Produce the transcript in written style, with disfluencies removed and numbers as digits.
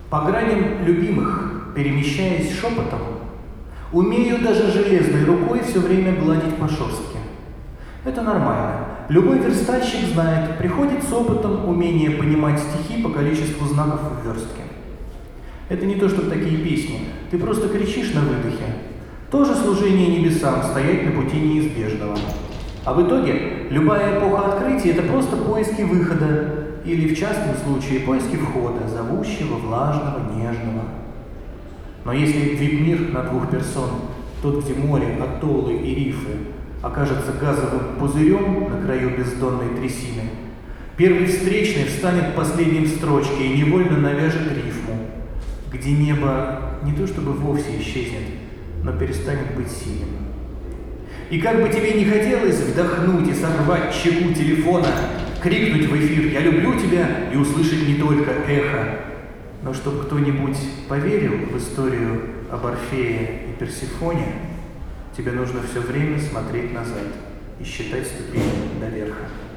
По граням любимых, перемещаясь шепотом, умею даже железной рукой все время гладить по шерстке. Это нормально. Любой верстальщик знает, приходит с опытом умение понимать стихи по количеству знаков в верстке. Это не то, что такие песни. Ты просто кричишь на выдохе. Тоже служение небесам, стоять на пути неизбежного. А в итоге любая эпоха открытий – это просто поиски выхода, или в частном случае поиски входа, зовущего, влажного, нежного. Но если вип-мир на двух персон, тот, где море, атоллы и рифы, окажется газовым пузырем на краю бездонной трясины, первый встречный встанет последним в строчке и невольно навяжет рифму, где небо не то чтобы вовсе исчезнет, но перестанет быть синим. И как бы тебе не хотелось вдохнуть и сорвать чеку телефона, крикнуть в эфир «Я люблю тебя» и услышать не только эхо, но чтобы кто-нибудь поверил в историю об Орфее и Персефоне, тебе нужно все время смотреть назад и считать ступени до верха.